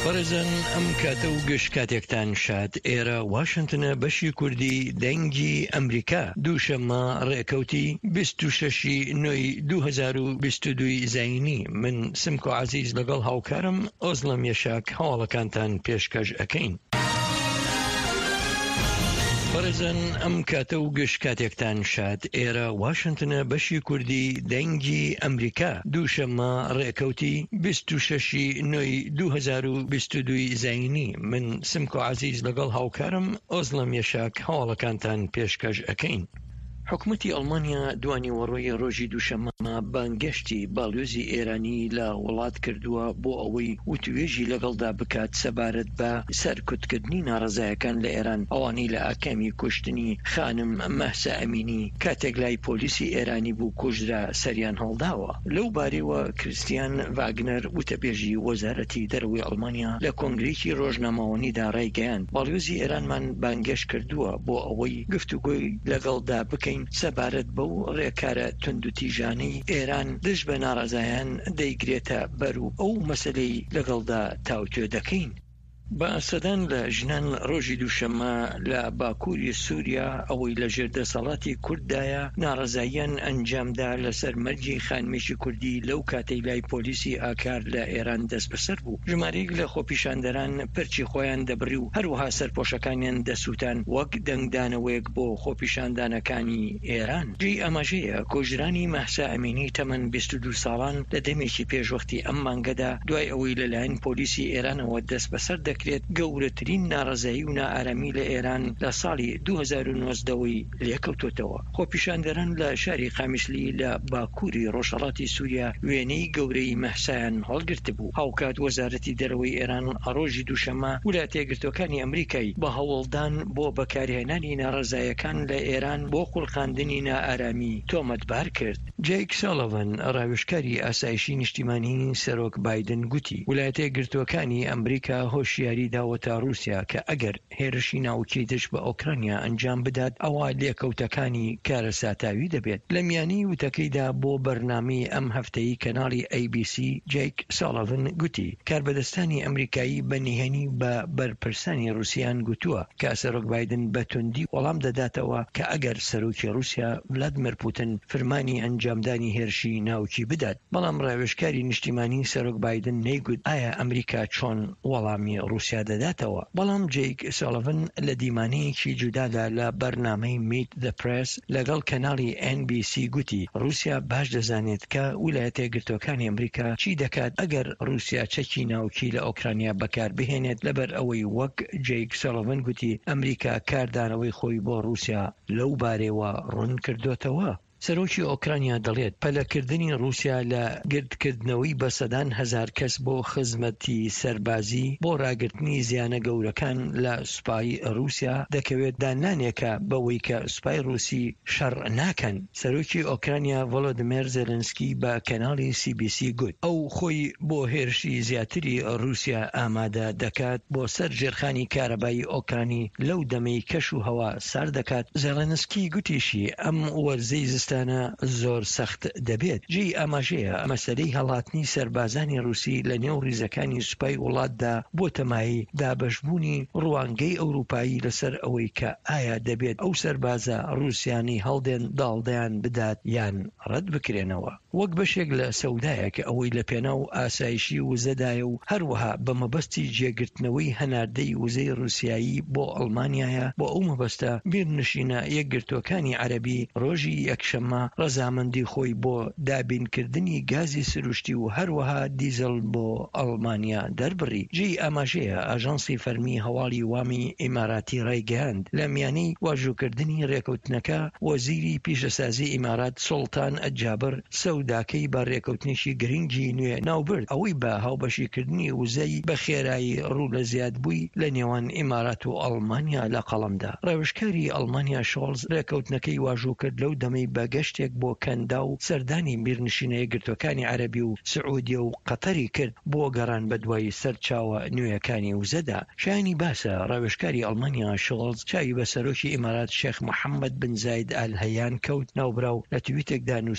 بەڕێزان ئەم کاتە و گەشت کاتێکتان شاد. ئێرە واشنتنە بەشی کوردی دەنگی ئەمریکا دووشەممە ڕێکەوتی 26 نۆی 2022 زاینی. من سمکۆ عەزیز لەگەڵ هاوکارم ئۆزڵەم یەشاک هەواڵەکانتان پێشکەش ئەکەین. بەڕێزان ئەم کاتە و گەشت کاتێکتان شاد. ئێرە واشنتنە بەشی کوردی دەنگی ئەمریکا دووشەممە ڕێکەوتی 26 نۆی 2022 زاینی. من سمکۆ عەزیز لەگەڵ هاوکارم ئۆزڵەم یەشاک هەواڵەکانتان پێشکەش ئەکەین. حکومەتی ئەڵمانیا دوانی وەڕۆی ڕۆژی دووشەممە بانگەشتی باڵیۆزی ئێرانی لە وڵات کردووە بۆ ئەوەی وتوێژی لەگەڵدا بکات سەبارەت بە سەرکوتکردنی ناڕەزایەکان لە ئێران، ئەوانەی لە ئاکامی کوشتنی خانم مەهسا ئەمینی کاتێک لای پۆلیسی ئێرانی بوو کوژرا سەریان هەڵداوە. لەو بارەوە کریستیان ڤاگنەر وتەبێژی وەزارەتی دەرەوەی ئەڵمانیا لە کۆنگرێکی ڕۆژنامەوەنیدا ڕایگەیاند باڵیۆزی ئێرانمان بانگەشت کردووە بۆ ئەوەی گفتوگۆی لەگەڵدا بکەین سەبارەت بەو ڕێکارە توندوتیژانەی ئێران دژ بە ناڕەزایان دەیگرێتە بەر و ئەو مەسەلەی لەگەڵدا تاوتوێ دەکەین. بە سەدان لە ژنان ڕۆژی دووشەممە لە باکووری سووریا ئەوەی لە ژێردەسەڵاتی کورددایە ناڕەزاییان ئەنجامدا لەسەر مەرجی خانمێکی کوردی لەو کاتەی لای پۆلیسی ئاکار لە ئێران دەست بەسەر بوو. ژمارەیەک لە خۆپیشاندەران پەرچی خۆیان دەبڕی و هەروەها سەرپۆشەکانیان دەسووتان وەک دەنگدانەوەیەک بۆ خۆپیشاندانەکانی ئێران. جێی ئەماژەیە کۆژرانی مەهسا ئەمینی تەمەن 22 ساڵان لە دەمێکی پێشوەختی ئەم مانگەدا دوای ئەوەی لەلایەن پۆلیسی ئێرانەوە دەست بەسەر گەورەترین ناڕەزایی و نائارامی لە ئێران لە ساڵی 2019 لێکەوتوتەوە. خۆپیشاندەران لە شاری قامیشلی لە باکووری ڕۆژهەڵاتی سووریا وێنەی گەورەی مەهسایان هەڵگرت بوو. هاوکات وەزارەتی دەرەوەی ئێران ڕۆژی دووشەممە ویلایەتە یەکگرتووەکانی ئەمریکای بە هەوڵدان بۆ بەکارهێنانی ناڕەزایەکان لە ئێران بۆ قوڵقاندنی نائارامی تۆمەتبار کرد. جەیک ساڵڤن ڕاوێژکاری ئاسایشی نیشتیمانی سەرۆک بایدن گوتی ویلایەتە یەکگرتووەکانی ئەمریکا هۆشیاری داوەتە رووسیا کە ئەگەر هێرشی ناوچەی دژ بە ئۆکرانیا ئەنجام بدات ئەوە لێکەوتەکانی کارەساتاوی دەبێت. لە میانی وتەکەیدا بۆ بەرنامەی ئەم هەفتەی کەناڵی ABC جەیک ساڵڤن گوتی کاربەدەستانی ئەمریکایی بەنهێنی بە بەرپرسانی رووسیان گوتووە کە سەرۆک بایدن بە توندی وەڵام دەداتەوە کە ئەگەر سەرۆکی رووسیا ڤلادیمیر پوتین فەرمانی ئەنجامدانی هێرشی ناوچی بدات. بەڵام ڕاوێژکاری نیشتیمانی سەرۆک بایدن نەیگوت ئایا ئەمریکا چۆن وەڵامی رووسیا دەداتەوە. بەڵام جەیک ساڵڤن لە دیمانەیەکی جودادا لە بەرنامەی میت دە پرێس لەگەڵ کەناڵی NBC گوتی رووسیا باش دەزانێت کە ویلایەتە یەکگرتووەکانی ئەمریکا چی دەکات ئەگەر رووسیا چەکی ناوکی لە ئۆکرانیا بەکار بهێنێت لەبەر ئەوەی وەک جەیک ساڵڤن گوتی ئەمریکا کاردانەوەی خۆی بۆ رووسیا لەو بارەوە ڕوون کردوتەوە. سەرۆکی ئۆکرانیا دەڵێت پەلەکردنی رووسیا لە گردکردنەوەی بە سەدان هەزار کەس بۆ خزمەتی سەربازی بۆ ڕاگررتنی زیانە گەورەکان لە سوپای رووسیا دەکەوێت دانانێکە بەوەی کە سوپای رووسی شەڕ ناکەن. سەرۆکی ئۆکرانیا ڤۆلۆدیمیر زێلنسکی بە کەناڵی CBC گوت ئەو خۆی بۆ هێرشی زیاتری رووسیا ئامادە دەکات بۆ سەر ژێرخانی کارەبایی ئۆکرانی لەو دەمەی کەش و هەوا سار دەکات. زێلنسکی گوتیشی ئەم وەرزەی زۆر سەخت دەبێت. جێی ئاماژەیە مەسەلەی هەڵاتنی سەربازانی رووسی لە نێو ریزەکانی سوپای وڵاتدا بۆ تەمایی دابەشبوونی ڕوانگەی ئەوروپایی لەسەر ئەوەی کە ئایا دەبێت ئەو سەربازە رووسیانی هەڵدێن داڵدەیان بدات یان ڕەت بکرێنەوە. وەک بەشێک لە سەودایە کە ئەوەی لە پێناو ئاسایشی وزەدایە و هەروەها بە مەبەستی جێگرتنەوەی هەناردەی وزەی رووسایی بۆ ئەڵمانیایە. بۆ ئەو مەبەستە بیرنشینە یەکگرتووەکانی عەرەبی ڕۆژی یەکشەممە ڕەزامەندی خۆی بۆ دابینکردنی گازی سروشتی و هەروەها دیزل بۆ ئەڵمانیا دەربڕی. جێی ئاماژەیە ئاژانسی فەرمی هەواڵی وامی ئیماراتی ڕایگەیاند لە میانەی واژووکردنی ڕێکەوتنەکە وەزیری پیشەسازی ئیمارات سوڵتان ئەجابر سەوداکەی بە ڕێکەوتنێکی گرنگی نوێ ناوبرد ئەوەی بە هاوبەشیکردنی وزەی بە خێرایی ڕوو لە زیادبووی لە نێوان ئیمارات و ئەڵمانیا لە قەڵەمدا. ڕاوێژکاری ئەڵمانیا شۆڵز ڕێکەوتنەکەی واژوو کرد لەو دەمەی بە گەشتێک بۆ کەندا و سەردانی بیرنشینە یەکگرتووەکانی عەرەبی و سعودیە و قەتەری کرد بۆ گەڕان بە دوای سەرچاوە نوێیەکانی وزەدا. شایانی باسە ڕاوێژکاری ئەڵمانیا شۆڵز چاوی بە سەرۆکی ئیمارات شێخ محەممەد بن زاید ئال هەیان کەوت ناوبراو لە تویتێکدا نووسی